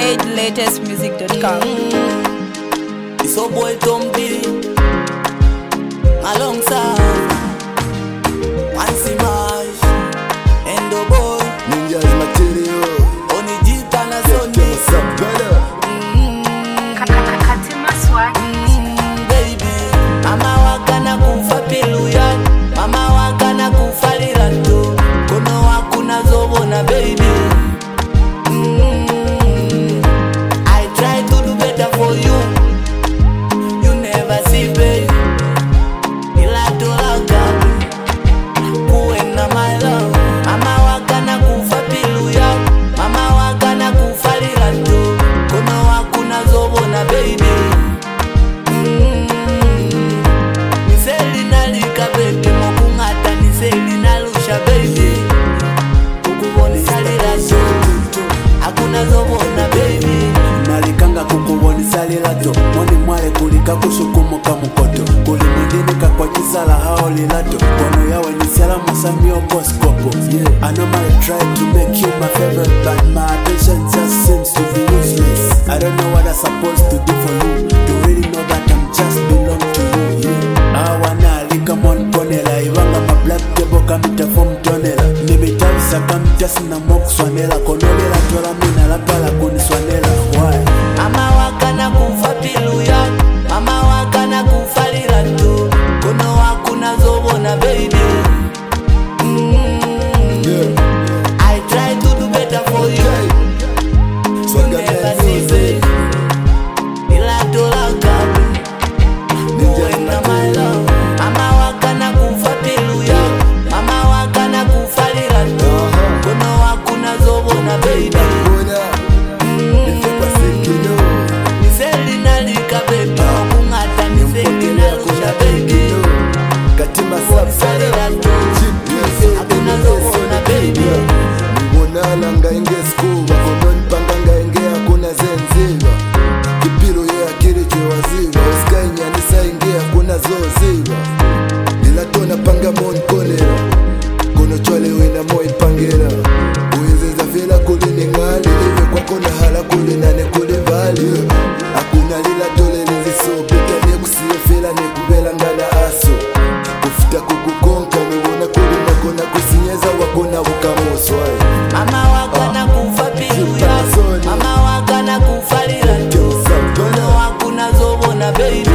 ZLatestmusic.com. It's your boy Tom D alongside Fancy Mash and the boy Ninja's material. Oni Jita na Sony. What's up, brother? Baby, mama wakana kufa piluya, mama wakana kufa lirato, kono wakuna zobo na baby. I try to do better for you. You never see, babe. Ilato lagabu, kuena my love. Mama wakana kufa piluya, mama wakana kufa lirato, kono wakuna zobo na baby. Niseli nalika baby, mokungata niseli nalusha baby. Kukuboni salira so, hakuna zobo na baby. Nalikanga kukuboni salira to, mwani mwale kulika kusukumuka mukoto. Kuli mwindini kakwa jisala hao lilato, kono yawe nisiala musamio koskopo. I normally try to make you my favorite, but my attention just seems to be useless. I don't know what I'm supposed to do for you, to really know that I'm just belong to you. Awanalika monponela, ibanga ma black table kamita from tonela. Nimitavisa kamita sina mokuswanela, konolela tola mina lapala kuniswanela. Why? Mama wakana kufa piluya, mama wakana kufa lirato, kono wakuna zobo na baby. I try to do better for you. So You never see, babe. Ilato lagabu, kuena my love. Mama wakana kufa piluya, mama wakana kufa lirato, kono wakuna zobo na baby. Niseli nalika baby, kungata niseli nalusha baby. Salirato, hakuna zobo na baby. Nibonala ngaenge skuba Kondoni panga ngaenge hakuna zenziba Kipiro ye akiri chewaziba Uskainya nisa inge hakuna zoziba Nilatona panga mon konera Kono chwale wina moi pangera Uwezeza vila kulini ngali Iwe kwa kona hala kulinane kulivali Hakuna lila tole liziso Pika ne kusiye fila ne kubela ngana aso Kufita kukukonka Miwona kulina kona kusinyeza wakona ukamoswa Mama wakana kufa piluya, mama wakana kufa lirato, kono wakuna zobo na baby.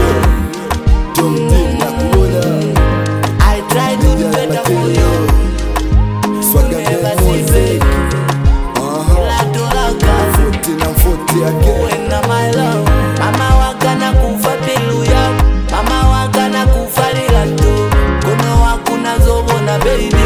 I try to do better for you. You never see, babe. Ilato lagabu, kuena my love. Mama wakana kufa piluya, mama wakana kufa lirato, kono wakuna zobo na baby.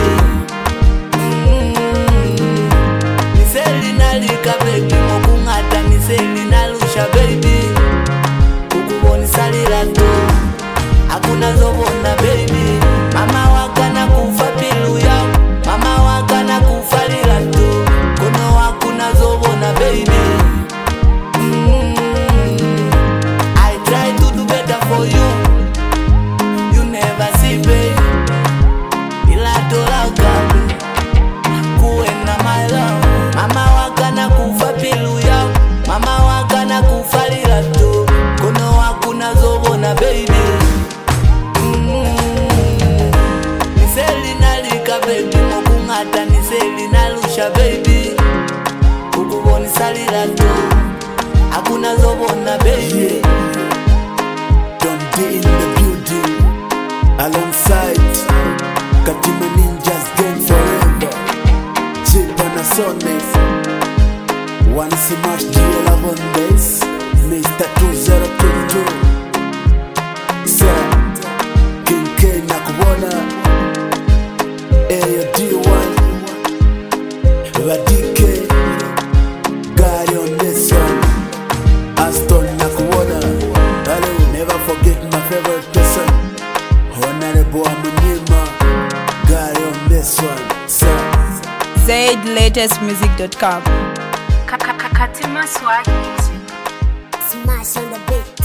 Niseli nalika baby, mokungata niseli nalusha baby. Kukuboni salirato, hakuna zobo na baby. Mama wakana kufa piluya, mama wakana kufa lirato, kono wakuna zobo na baby. I try to do better for you. You never see, babe. Ilato lagabu, kuena my love. Mama wakana kufa piluya, mama wakana kufa lirato, kono wakuna zobo na baby. Niseli nalika baby, mokungata niseli nalusha baby. Kukuboni salirato, hakuna zobo na baby. Don't be in the building alongside Katima Ninjas game forever. Chip on a Sunday. One smash deal of on this. Mr. 2022. Sir King K Nakubona. Ayo D1 Radike. Gary on this one. Aston Nakubona. Hello, never forget my favorite person. Honorable Amunima. Gary on this one. Sir ZLatestmusic.com. Katima Swag Music. Smash on the beat.